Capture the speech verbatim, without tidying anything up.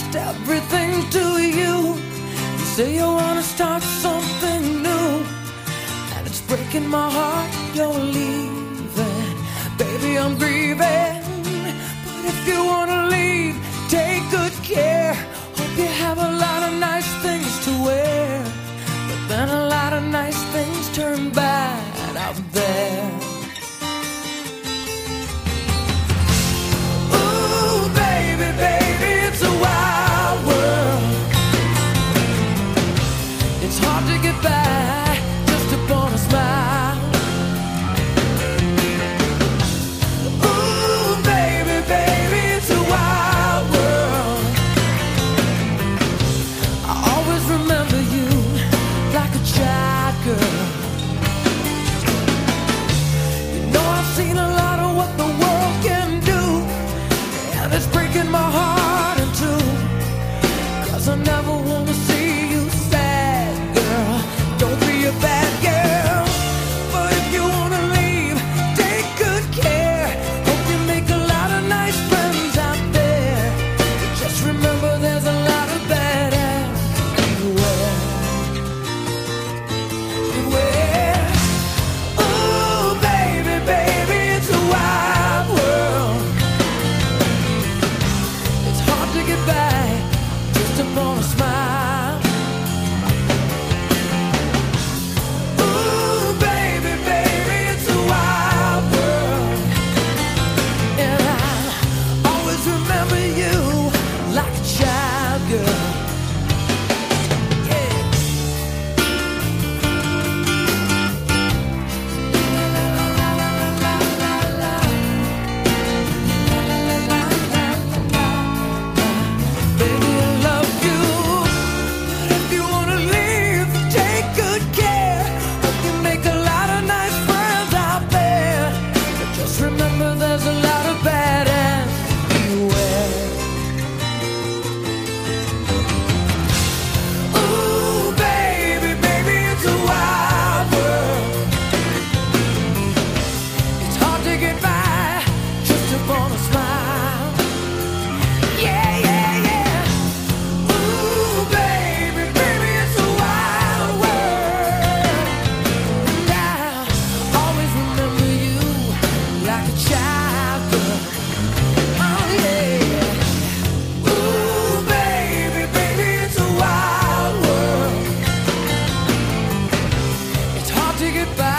lost everything to you. You say you wanna start something new, and it's breaking my heart you're leaving. Baby, I'm grieving, but if you wanna leave, take good care. Hope you have a lot of nice things to wear, but then a lot of nice things turn bad out there. Ooh, baby, baby, it's a wild world. It's hard to get by just upon a smile. Ooh, baby, baby, it's a wild world. I always remember you like a child girl. You know I've seen a lot of what the world can do, and it's breaking my heart in two, 'cause I never wanna see you sad, girl. Don't be a bad girl, but if you wanna leave, take good care. Hope you make a lot of nice friends out there, but just remember there's a lot of bad ass everywhere. Beware. Ooh, baby, baby, it's a wild world. It's hard to get by just upon a smile. Ooh, baby, baby, it's a wild world. And I always remember you like a child girl. Yeah. Baby, I love you, but if you wanna leave, take good care. Hope you make a lot of nice friends out there, but just remember there's a lot of bad ass everywhere. Ooh, baby, baby, it's a wild world. It's hard to get by just upon a smile. Yeah, yeah, yeah. Ooh, baby, baby, it's a wild world. And I always remember you like a child girl. Oh, yeah. Ooh, baby, baby, it's a wild world. It's hard to get by